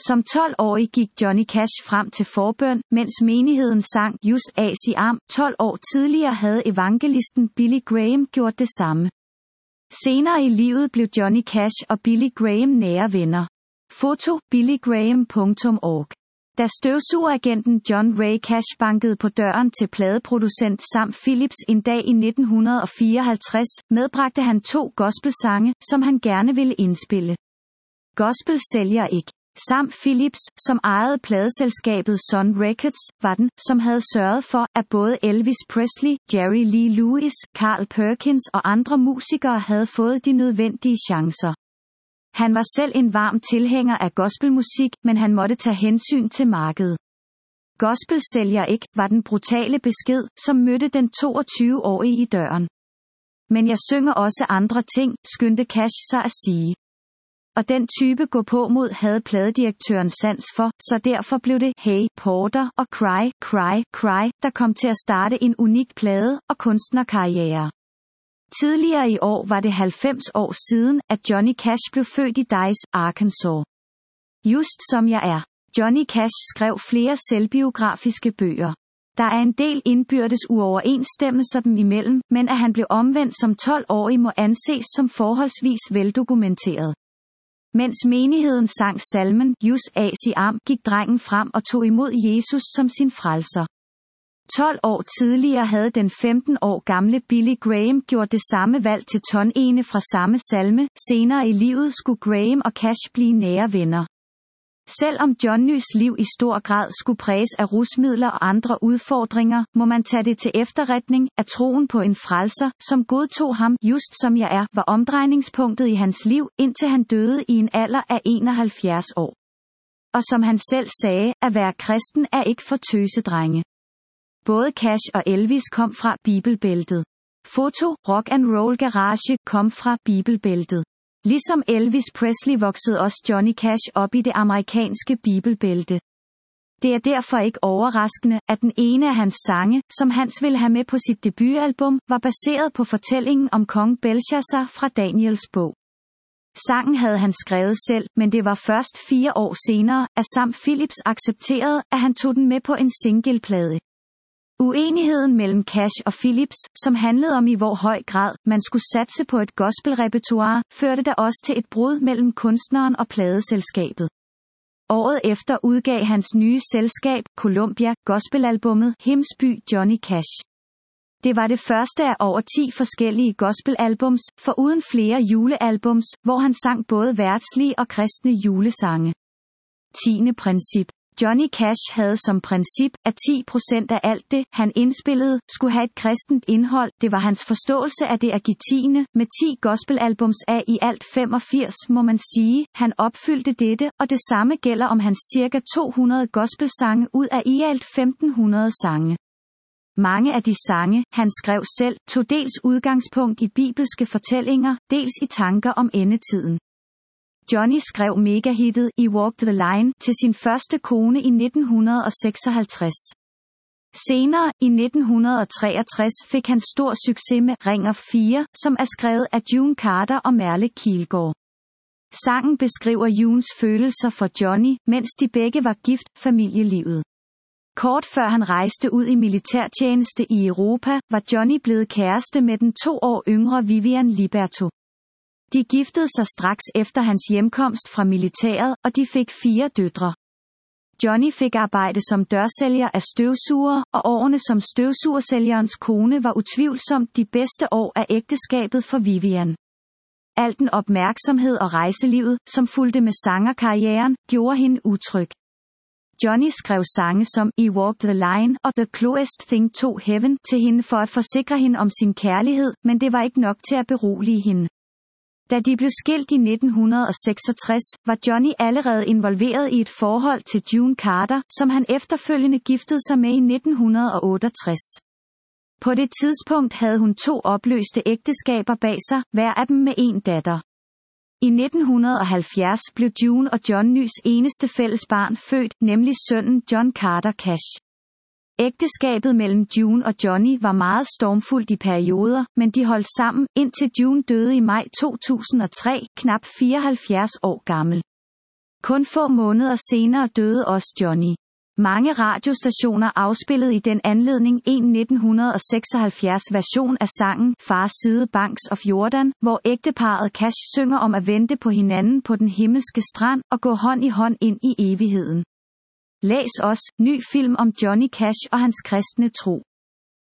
Som 12-årig gik Johnny Cash frem til forbøn, mens menigheden sang Jus AC Am. 12 år tidligere havde evangelisten Billy Graham gjort det samme. Senere i livet blev Johnny Cash og Billy Graham nære venner. Foto: billygraham.org. Da støvsugeragenten John Ray Cash bankede på døren til pladeproducent Sam Phillips en dag i 1954, medbragte han 2 gospelsange, som han gerne ville indspille. Gospel sælger ikke. Sam Phillips, som ejede pladeselskabet Sun Records, var den, som havde sørget for, at både Elvis Presley, Jerry Lee Lewis, Carl Perkins og andre musikere havde fået de nødvendige chancer. Han var selv en varm tilhænger af gospelmusik, men han måtte tage hensyn til markedet. Gospel sælger ikke, var den brutale besked, som mødte den 22-årige i døren. Men jeg synger også andre ting, skyndte Cash sig at sige. Og den type gå på mod havde pladedirektøren sans for, så derfor blev det Hey Porter og Cry, Cry, Cry, der kom til at starte en unik plade- og kunstnerkarriere. Tidligere i år var det 90 år siden, at Johnny Cash blev født i Dyce, Arkansas. Just som jeg er. Johnny Cash skrev flere selvbiografiske bøger. Der er en del indbyrdes uoverensstemmelser dem imellem, men at han blev omvendt som 12-årig må anses som forholdsvis veldokumenteret. Mens menigheden sang salmen Jus AC Am, gik drengen frem og tog imod Jesus som sin frelser. 12 år tidligere havde den 15 år gamle Billy Graham gjort det samme valg til tonene fra samme salme. Senere i livet skulle Graham og Cash blive nære venner. Selvom Johnnys liv i stor grad skulle præges af rusmidler og andre udfordringer, må man tage det til efterretning, at troen på en frelser, som godtog ham just som jeg er, var omdrejningspunktet i hans liv, indtil han døde i en alder af 71 år. Og som han selv sagde, at være kristen er ikke for tøsedrenge. Både Cash og Elvis kom fra Bibelbæltet. Foto: Rock and Roll Garage kom fra Bibelbæltet. Ligesom Elvis Presley voksede også Johnny Cash op i det amerikanske Bibelbælte. Det er derfor ikke overraskende, at den ene af hans sange, som Hans ville have med på sit debutalbum, var baseret på fortællingen om kong Belshazzar fra Daniels bog. Sangen havde han skrevet selv, men det var først 4 år senere, at Sam Phillips accepterede, at han tog den med på en singleplade. Uenigheden mellem Cash og Phillips, som handlede om i hvor høj grad man skulle satse på et gospelrepertoire, førte da også til et brud mellem kunstneren og pladeselskabet. Året efter udgav hans nye selskab, Columbia, gospelalbummet Himsby Johnny Cash. Det var det første af over 10 forskellige gospelalbums, foruden flere julealbums, hvor han sang både verdslige og kristne julesange. 10. princip. Johnny Cash havde som princip, at 10% af alt det, han indspillede, skulle have et kristent indhold. Det var hans forståelse af det at give 10. Med 10 gospelalbums af i alt 85 må man sige, han opfyldte dette, og det samme gælder om hans cirka 200 gospelsange ud af i alt 1500 sange. Mange af de sange, han skrev selv, tog dels udgangspunkt i bibelske fortællinger, dels i tanker om endetiden. Johnny skrev megahittet I Walk the Line til sin første kone i 1956. Senere, i 1963, fik han stor succes med Ring of Fire, som er skrevet af June Carter og Merle Kielgaard. Sangen beskriver Junes følelser for Johnny, mens de begge var gift, familielivet. Kort før han rejste ud i militærtjeneste i Europa, var Johnny blevet kæreste med den 2 år yngre Vivian Liberto. De giftede sig straks efter hans hjemkomst fra militæret, og de fik 4 døtre. Johnny fik arbejde som dørsælger af støvsugere, og årene som støvsugersælgerens kone var utvivlsomt de bedste år af ægteskabet for Vivian. Al den opmærksomhed og rejselivet, som fulgte med sangerkarrieren, gjorde hende utryg. Johnny skrev sange som I Walk the Line og The Closest Thing to Heaven til hende for at forsikre hende om sin kærlighed, men det var ikke nok til at berolige hende. Da de blev skilt i 1966, var Johnny allerede involveret i et forhold til June Carter, som han efterfølgende giftede sig med i 1968. På det tidspunkt havde hun 2 opløste ægteskaber bag sig, hver af dem med en datter. I 1970 blev June og Johnnys eneste fælles barn født, nemlig sønnen John Carter Cash. Ægteskabet mellem June og Johnny var meget stormfuldt i perioder, men de holdt sammen, indtil June døde i maj 2003, knap 74 år gammel. Kun få måneder senere døde også Johnny. Mange radiostationer afspillede i den anledning en 1976 version af sangen Fars side Banks of Jordan, hvor ægteparret Cash synger om at vente på hinanden på den himmelske strand og gå hånd i hånd ind i evigheden. Læs også ny film om Johnny Cash og hans kristne tro.